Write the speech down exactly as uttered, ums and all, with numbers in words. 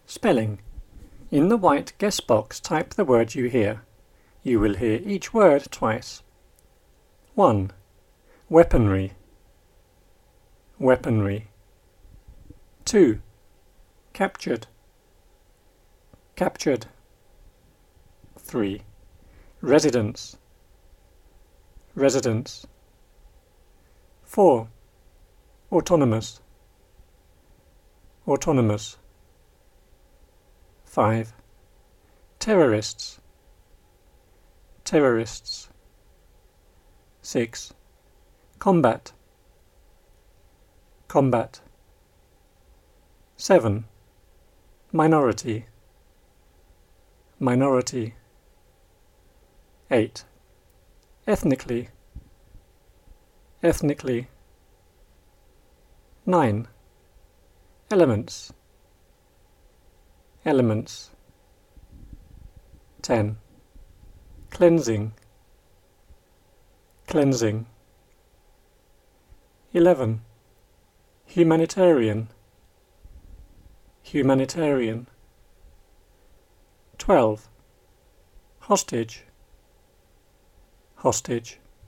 Spelling. In the white guess box, type the word you hear. You will hear each word twice. one. Weaponry. Weaponry. two. Captured. Captured. three. Residence. Residence. four. Autonomous. Autonomous. five. Terrorists. Terrorists. six. Combat. Combat. seven. Minority. Minority. eight. Ethnically. Ethnically. nine. Elements. Elements. ten. Cleansing. Cleansing. eleven. Humanitarian. Humanitarian. twelve. Hostage. Hostage.